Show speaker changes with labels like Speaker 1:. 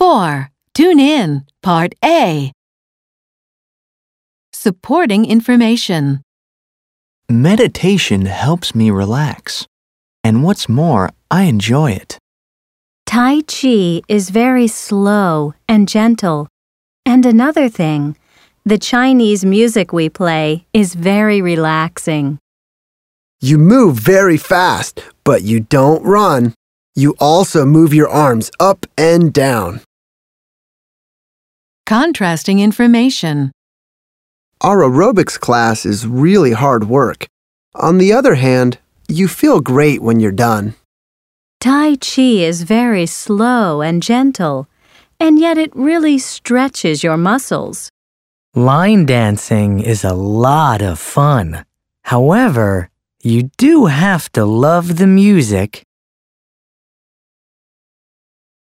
Speaker 1: 4. Tune in, Part A. Supporting information.
Speaker 2: Meditation helps me relax. And what's more, I enjoy it.
Speaker 3: Tai Chi is very slow and gentle. And another thing, the Chinese music we play is very relaxing.
Speaker 4: You move very fast, but you don't run. You also move your arms up and down.
Speaker 1: Contrasting information.
Speaker 4: Our aerobics class is really hard work. On the other hand, you feel great when you're done.
Speaker 3: Tai Chi is very slow and gentle, and yet it really stretches your muscles.
Speaker 5: Line dancing is a lot of fun. However, you do have to love the music